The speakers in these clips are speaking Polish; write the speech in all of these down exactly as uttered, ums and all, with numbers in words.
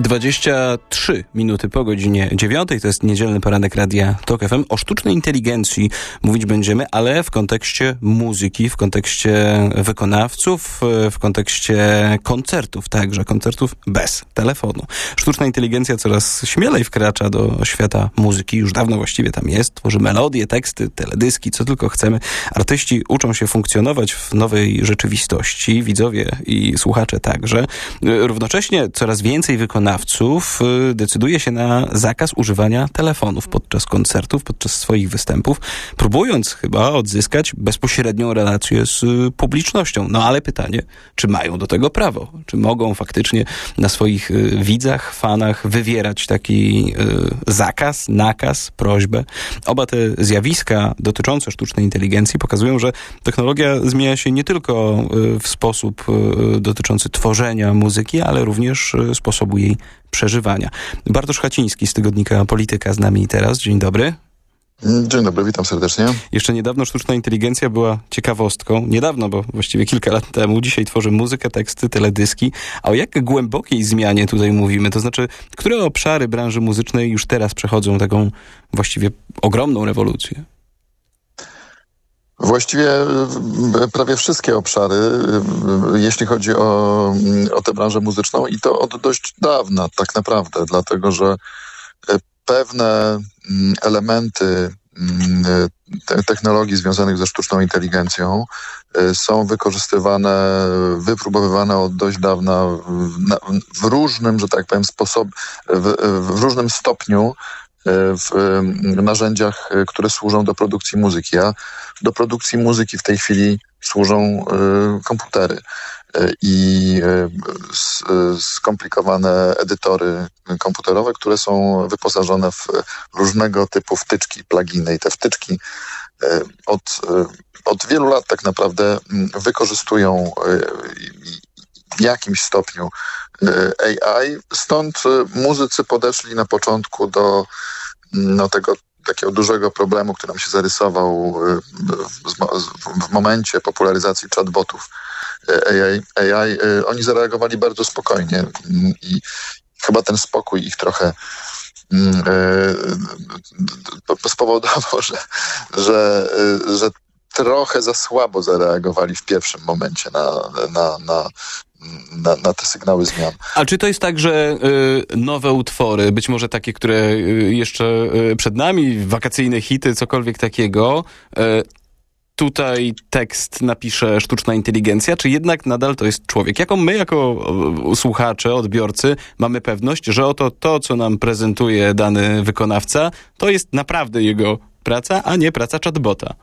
dwadzieścia trzy minuty po godzinie dziewiątej, to jest niedzielny poranek Radia Tok F M. O sztucznej inteligencji mówić będziemy, ale w kontekście muzyki, w kontekście wykonawców, w kontekście koncertów, także koncertów bez telefonu. Sztuczna inteligencja coraz śmielej wkracza do świata muzyki, już dawno właściwie tam jest, tworzy melodie, teksty, teledyski, co tylko chcemy. Artyści uczą się funkcjonować w nowej rzeczywistości, widzowie i słuchacze także. Równocześnie coraz więcej wykonawców decyduje się na zakaz używania telefonów podczas koncertów, podczas swoich występów, próbując chyba odzyskać bezpośrednią relację z publicznością. No ale pytanie, czy mają do tego prawo? Czy mogą faktycznie na swoich widzach, fanach wywierać taki zakaz, nakaz, prośbę? Oba te zjawiska dotyczące sztucznej inteligencji pokazują, że technologia zmienia się nie tylko w sposób dotyczący tworzenia muzyki, ale również sposobu jej przeżywania. Bartosz Chaciński z tygodnika Polityka z nami teraz. Dzień dobry. Dzień dobry, witam serdecznie. Jeszcze niedawno sztuczna inteligencja była ciekawostką. Niedawno, bo właściwie kilka lat temu. Dzisiaj tworzy muzykę, teksty, teledyski. A o jak głębokiej zmianie tutaj mówimy? To znaczy, które obszary branży muzycznej już teraz przechodzą taką właściwie ogromną rewolucję? Właściwie prawie wszystkie obszary, jeśli chodzi o, o tę branżę muzyczną, i to od dość dawna tak naprawdę, dlatego że pewne elementy technologii związanych ze sztuczną inteligencją są wykorzystywane, wypróbowywane od dość dawna w, w różnym, że tak powiem, sposobie, w, w różnym stopniu w narzędziach, które służą do produkcji muzyki. A do produkcji muzyki w tej chwili służą komputery i skomplikowane edytory komputerowe, które są wyposażone w różnego typu wtyczki, pluginy. I te wtyczki od, od wielu lat tak naprawdę wykorzystują w jakimś stopniu A I. Stąd muzycy podeszli na początku do no, tego takiego dużego problemu, który nam się zarysował w, w momencie popularyzacji chatbotów A I. A I. Oni zareagowali bardzo spokojnie i chyba ten spokój ich trochę spowodował, że, że, że trochę za słabo zareagowali w pierwszym momencie na, na, na, na, na te sygnały zmian. A czy to jest tak, że y, nowe utwory, być może takie, które y, jeszcze y, przed nami, wakacyjne hity, cokolwiek takiego, y, tutaj tekst napisze sztuczna inteligencja, czy jednak nadal to jest człowiek? Jaką my jako słuchacze, odbiorcy mamy pewność, że oto to, co nam prezentuje dany wykonawca, to jest naprawdę jego praca, a nie praca chatbota?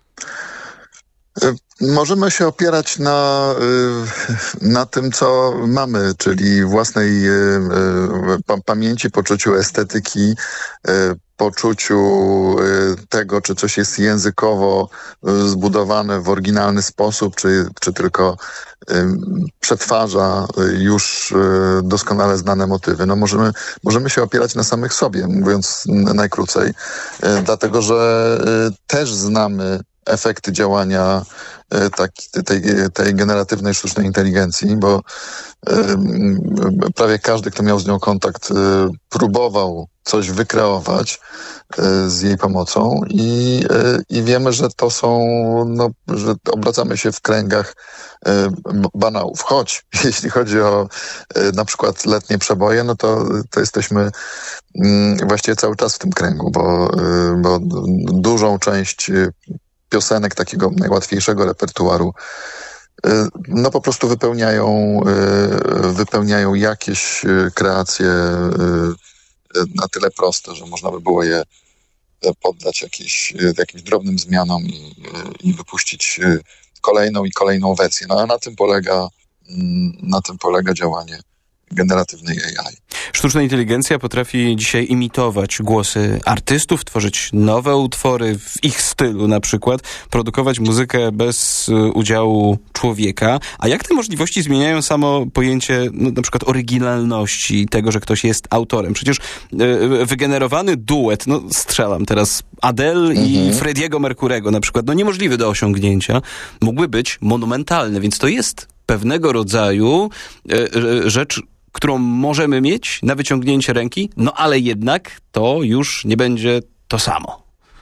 Możemy się opierać na, na tym, co mamy, czyli własnej pamięci, poczuciu estetyki, poczuciu tego, czy coś jest językowo zbudowane w oryginalny sposób, czy, czy tylko przetwarza już doskonale znane motywy. No możemy, możemy się opierać na samych sobie, mówiąc najkrócej, dlatego że też znamy efekty działania tak, tej, tej generatywnej sztucznej inteligencji, bo y, prawie każdy, kto miał z nią kontakt, y, próbował coś wykreować y, z jej pomocą i, y, i wiemy, że to są, no, że obracamy się w kręgach y, banałów. Choć jeśli chodzi o y, na przykład letnie przeboje, no to, to jesteśmy y, właściwie cały czas w tym kręgu, bo, y, bo dużą część y, piosenek takiego najłatwiejszego repertuaru no po prostu wypełniają wypełniają jakieś kreacje na tyle proste, że można by było je poddać jakieś, jakimś drobnym zmianom i, i wypuścić kolejną i kolejną wersję. No a na tym polega na tym polega działanie generatywnej A I. Sztuczna inteligencja potrafi dzisiaj imitować głosy artystów, tworzyć nowe utwory w ich stylu na przykład, produkować muzykę bez udziału człowieka. A jak te możliwości zmieniają samo pojęcie no, na przykład oryginalności, tego, że ktoś jest autorem? Przecież yy, wygenerowany duet, no strzelam teraz, Adele mhm. i Freddie'ego Mercurego na przykład, no niemożliwy do osiągnięcia, mógłby być monumentalny, więc to jest pewnego rodzaju yy, rzecz, którą możemy mieć na wyciągnięcie ręki, no ale jednak to już nie będzie to samo.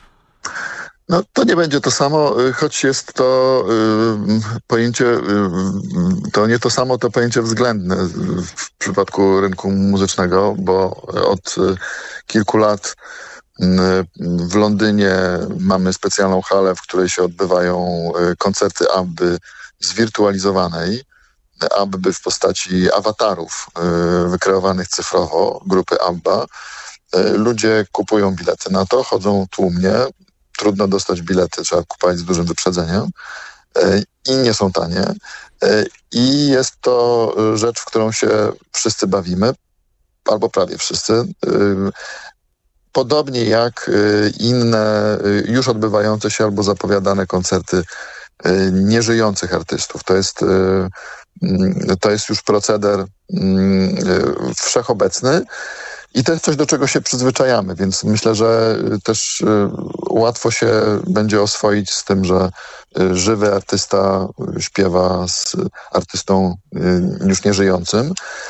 No to nie będzie to samo, choć jest to y, pojęcie, y, to nie to samo, to pojęcie względne w przypadku rynku muzycznego, bo od y, kilku lat y, w Londynie mamy specjalną halę, w której się odbywają y, koncerty ABBY zwirtualizowanej, ABBY w postaci awatarów y, wykreowanych cyfrowo, grupy ABBA. Y, ludzie kupują bilety na to, chodzą tłumnie. Trudno dostać bilety, trzeba kupować z dużym wyprzedzeniem i nie są tanie. I jest to rzecz, w którą się wszyscy bawimy, albo prawie wszyscy. Podobnie jak inne już odbywające się albo zapowiadane koncerty nieżyjących artystów. To jest, to jest już proceder wszechobecny. I to jest coś, do czego się przyzwyczajamy, więc myślę, że też łatwo się będzie oswoić z tym, że żywy artysta śpiewa z artystą już nieżyjącym.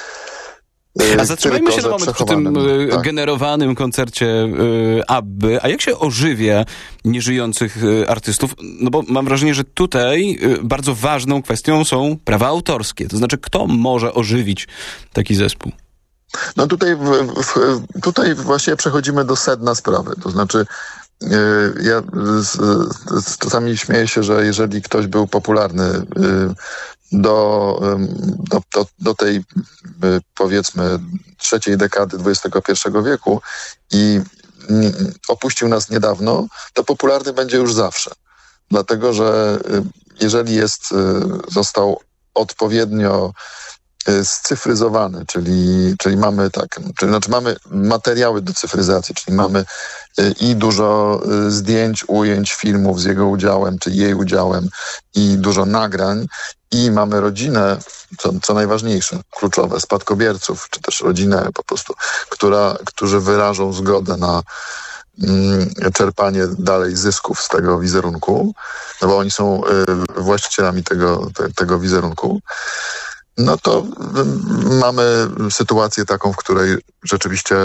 A zatrzymajmy się na moment przy tym tak. generowanym koncercie ABBY. A jak się ożywia nieżyjących artystów? No bo mam wrażenie, że tutaj bardzo ważną kwestią są prawa autorskie. To znaczy, kto może ożywić taki zespół? No tutaj, w, w, tutaj właśnie przechodzimy do sedna sprawy. To znaczy yy, ja z, z, czasami śmieję się, że jeżeli ktoś był popularny yy, do, yy, do, do, do tej yy, powiedzmy trzeciej dekady dwudziestego pierwszego wieku i yy, opuścił nas niedawno, to popularny będzie już zawsze. Dlatego, że yy, jeżeli jest, yy, został odpowiednio scyfryzowany, czyli, czyli mamy tak, czyli znaczy mamy materiały do cyfryzacji, czyli mamy i dużo zdjęć, ujęć, filmów z jego udziałem, czy jej udziałem i dużo nagrań i mamy rodzinę, co, co najważniejsze, kluczowe, spadkobierców, czy też rodzinę po prostu, która, którzy wyrażą zgodę na mm, czerpanie dalej zysków z tego wizerunku, no bo oni są y, właścicielami tego, te, tego wizerunku. No to mamy sytuację taką, w której rzeczywiście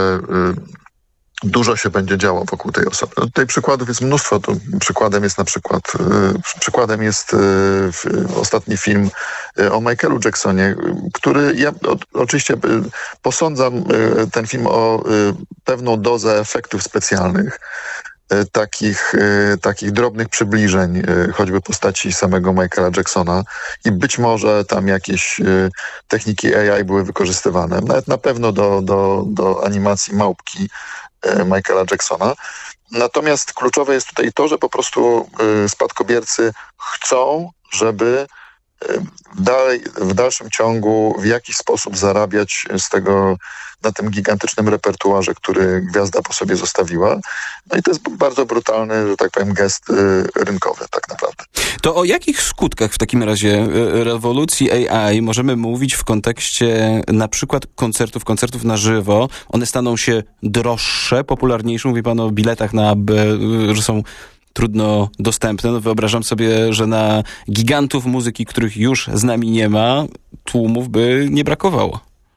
dużo się będzie działo wokół tej osoby. No tutaj przykładów jest mnóstwo. To przykładem jest na przykład przykładem jest ostatni film o Michaelu Jacksonie, który ja oczywiście posądzam ten film o pewną dozę efektów specjalnych, takich, takich drobnych przybliżeń, choćby postaci samego Michaela Jacksona i być może tam jakieś techniki A I były wykorzystywane, nawet na pewno do, do, do animacji małpki Michaela Jacksona. Natomiast kluczowe jest tutaj to, że po prostu spadkobiercy chcą, żeby dalej, w dalszym ciągu w jakiś sposób zarabiać z tego, na tym gigantycznym repertuarze, który gwiazda po sobie zostawiła. No i to jest bardzo brutalny, że tak powiem, gest y, rynkowy tak naprawdę. To o jakich skutkach w takim razie rewolucji A I możemy mówić w kontekście na przykład koncertów, koncertów na żywo? One staną się droższe, popularniejsze? Mówi pan o biletach na ABBY, że są trudno dostępne. No wyobrażam sobie, że na gigantów muzyki, których już z nami nie ma, tłumów by nie brakowało.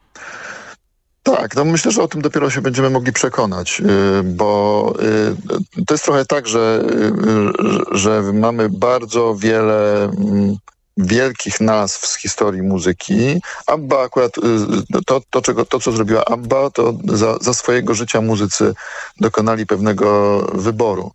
Tak, no myślę, że o tym dopiero się będziemy mogli przekonać, bo to jest trochę tak, że, że mamy bardzo wiele wielkich nazw z historii muzyki. ABBA akurat, to, to, czego, to co zrobiła ABBA, to za, za swojego życia muzycy dokonali pewnego wyboru.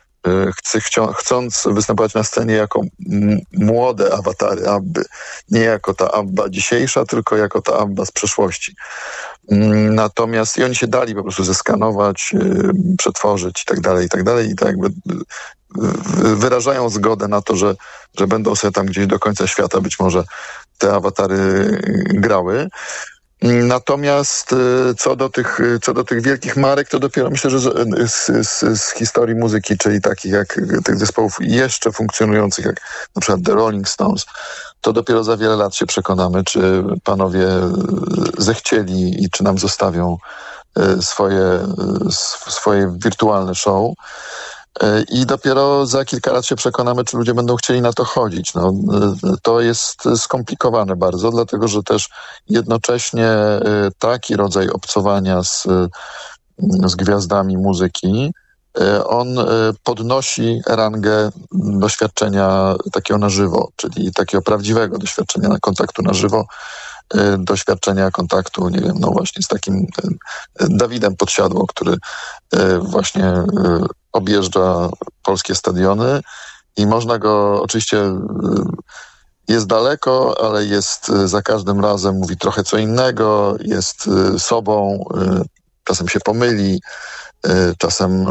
Chcąc występować na scenie jako młode awatary ABBY, nie jako ta ABBA dzisiejsza, tylko jako ta ABBA z przeszłości. Natomiast i oni się dali po prostu zeskanować, przetworzyć i tak dalej, i tak dalej i tak jakby wyrażają zgodę na to, że, że będą sobie tam gdzieś do końca świata być może te awatary grały. Natomiast co do tych, co do tych wielkich marek, to dopiero myślę, że z, z, z historii muzyki, czyli takich jak tych zespołów jeszcze funkcjonujących, jak na przykład The Rolling Stones, to dopiero za wiele lat się przekonamy, czy panowie zechcieli i czy nam zostawią swoje, swoje wirtualne show. I dopiero za kilka lat się przekonamy, czy ludzie będą chcieli na to chodzić. No, to jest skomplikowane bardzo, dlatego że też jednocześnie taki rodzaj obcowania z, z gwiazdami muzyki, on podnosi rangę doświadczenia takiego na żywo, czyli takiego prawdziwego doświadczenia kontaktu na żywo, doświadczenia kontaktu, nie wiem, no właśnie z takim Dawidem Podsiadło, który właśnie objeżdża polskie stadiony i można go, oczywiście jest daleko, ale jest za każdym razem, mówi trochę co innego, jest sobą, czasem się pomyli, czasem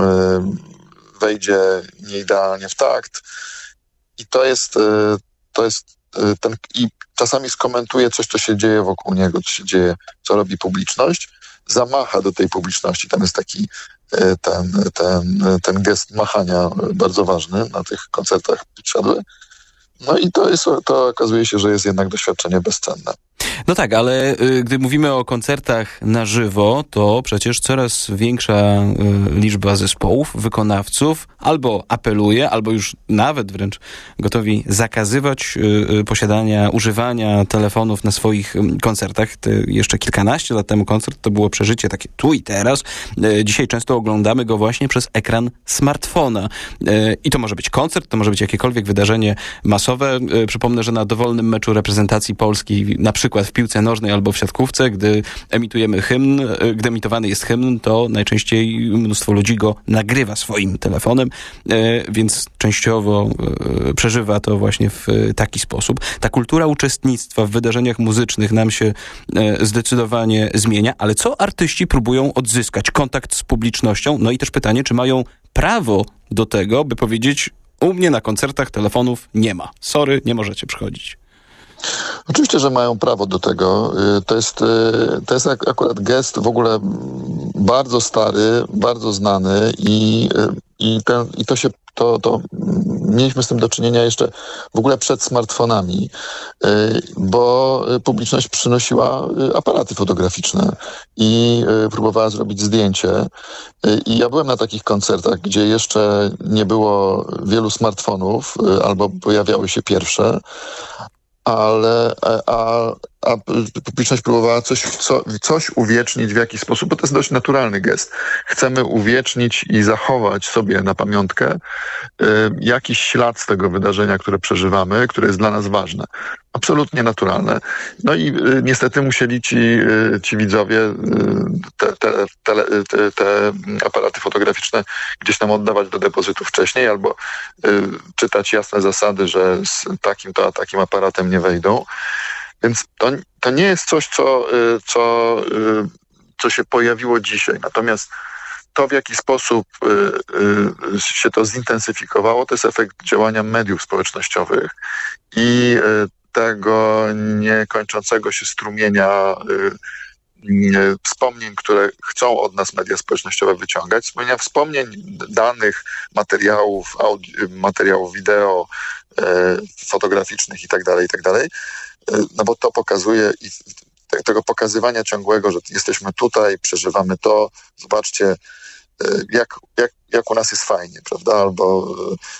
wejdzie nieidealnie w takt i to jest, to jest ten, i czasami skomentuje coś, co się dzieje wokół niego, co się dzieje, co robi publiczność, zamacha do tej publiczności. Tam jest taki ten, ten, ten gest machania bardzo ważny na tych koncertach Podsiadły. No i to jest, to okazuje się, że jest jednak doświadczenie bezcenne. No tak, ale y, gdy mówimy o koncertach na żywo, to przecież coraz większa y, liczba zespołów, wykonawców albo apeluje, albo już nawet wręcz gotowi zakazywać y, y, posiadania, używania telefonów na swoich y, koncertach. Ty, jeszcze kilkanaście lat temu koncert to było przeżycie takie tu i teraz. Y, dzisiaj często oglądamy go właśnie przez ekran smartfona. Y, I to może być koncert, to może być jakiekolwiek wydarzenie masowe. Y, przypomnę, że na dowolnym meczu reprezentacji Polski, na przykład w piłce nożnej albo w siatkówce, gdy emitujemy hymn, gdy emitowany jest hymn, to najczęściej mnóstwo ludzi go nagrywa swoim telefonem, więc częściowo przeżywa to właśnie w taki sposób. Ta kultura uczestnictwa w wydarzeniach muzycznych nam się zdecydowanie zmienia, ale co artyści próbują odzyskać? Kontakt z publicznością? No i też pytanie, czy mają prawo do tego, by powiedzieć, u mnie na koncertach telefonów nie ma. Sorry, nie możecie przychodzić. Oczywiście, że mają prawo do tego. To jest, to jest akurat gest w ogóle bardzo stary, bardzo znany i, i, ten, i to się to, to mieliśmy z tym do czynienia jeszcze w ogóle przed smartfonami, bo publiczność przynosiła aparaty fotograficzne i próbowała zrobić zdjęcie. I ja byłem na takich koncertach, gdzie jeszcze nie było wielu smartfonów albo pojawiały się pierwsze, ale a, a publiczność próbowała coś, co, coś uwiecznić w jakiś sposób, bo to jest dość naturalny gest. Chcemy uwiecznić i zachować sobie na pamiątkę y, jakiś ślad z tego wydarzenia, które przeżywamy, które jest dla nas ważne. Absolutnie naturalne. No i y, niestety musieli ci, y, ci widzowie y, te, te, te, te, te aparaty fotograficzne gdzieś tam oddawać do depozytu wcześniej albo y, czytać jasne zasady, że z takim to a takim aparatem nie wejdą. Więc to, to nie jest coś, co, co, co się pojawiło dzisiaj. Natomiast to, w jaki sposób się to zintensyfikowało, to jest efekt działania mediów społecznościowych i tego niekończącego się strumienia wspomnień, które chcą od nas media społecznościowe wyciągać, wspomnienia wspomnień, danych, materiałów, audio, materiałów wideo, fotograficznych i tak dalej, i tak dalej. No bo to pokazuje i tego pokazywania ciągłego, że jesteśmy tutaj, przeżywamy to, zobaczcie, jak, jak, jak u nas jest fajnie, prawda? Albo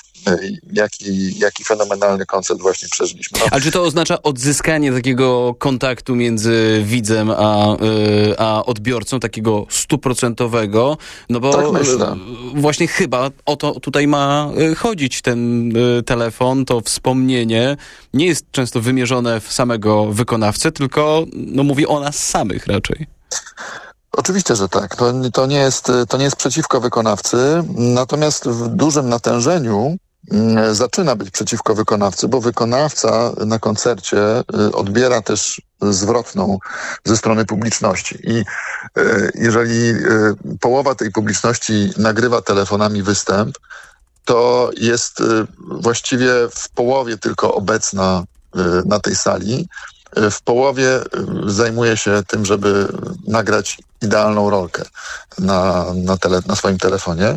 jaki, jaki fenomenalny koncert właśnie przeżyliśmy. No. Ale czy to oznacza odzyskanie takiego kontaktu między widzem a, a odbiorcą, takiego stuprocentowego? No bo tak myślę. Właśnie chyba o to tutaj ma chodzić. Ten telefon, to wspomnienie nie jest często wymierzone w samego wykonawcę, tylko no, mówi o nas samych raczej. Oczywiście, że tak. To, to, nie jest, to nie jest przeciwko wykonawcy, natomiast w dużym natężeniu zaczyna być przeciwko wykonawcy, bo wykonawca na koncercie odbiera też zwrotną ze strony publiczności. I jeżeli połowa tej publiczności nagrywa telefonami występ, to jest właściwie w połowie tylko obecna na tej sali. W połowie zajmuje się tym, żeby nagrać idealną rolkę na, na, tele, na swoim telefonie.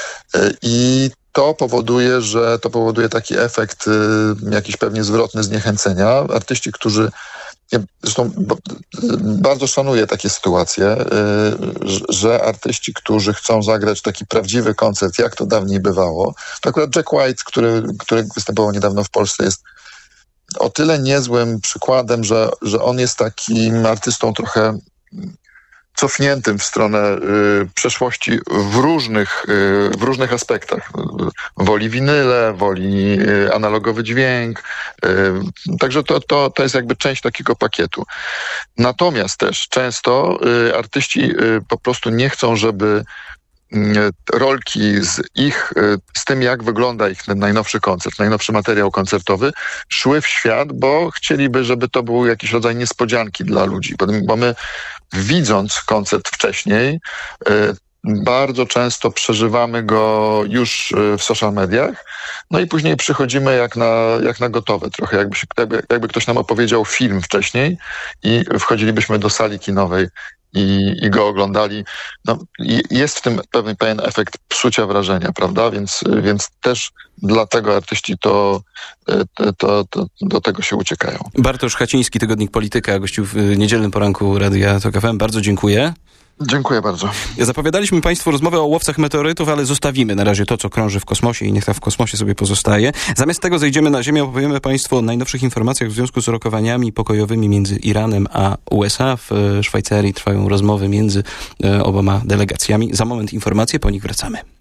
I to powoduje, że to powoduje taki efekt jakiś pewnie zwrotny zniechęcenia. Artyści, którzy ja zresztą bardzo szanuję takie sytuacje, że artyści, którzy chcą zagrać taki prawdziwy koncert, jak to dawniej bywało, to akurat Jack White, który, który występował niedawno w Polsce, jest o tyle niezłym przykładem, że, że on jest takim artystą trochę cofniętym w stronę y, przeszłości w różnych, y, w różnych aspektach. Woli winyle, woli y, analogowy dźwięk. Y, także to, to, to jest jakby część takiego pakietu. Natomiast też często y, artyści y, po prostu nie chcą, żeby rolki z ich, z tym jak wygląda ich najnowszy koncert, najnowszy materiał koncertowy, szły w świat, bo chcieliby, żeby to był jakiś rodzaj niespodzianki dla ludzi. Bo my, widząc koncert wcześniej, bardzo często przeżywamy go już w social mediach, no i później przychodzimy jak na, jak na gotowe trochę, jakby, się, jakby, jakby ktoś nam opowiedział film wcześniej i wchodzilibyśmy do sali kinowej I, i go oglądali. No, jest w tym pewien, pewien efekt psucia wrażenia, prawda? Więc, więc też dlatego artyści to, to, to, to do tego się uciekają. Bartosz Chaciński, Tygodnik Polityka, gościł w niedzielnym poranku Radia Tok F M. Bardzo dziękuję. Dziękuję bardzo. Zapowiadaliśmy Państwu rozmowę o łowcach meteorytów, ale zostawimy na razie to, co krąży w kosmosie i niech ta w kosmosie sobie pozostaje. Zamiast tego zejdziemy na Ziemię, opowiemy Państwu o najnowszych informacjach w związku z rokowaniami pokojowymi między Iranem a U S A. W Szwajcarii trwają rozmowy między oboma delegacjami. Za moment informacje, po nich wracamy.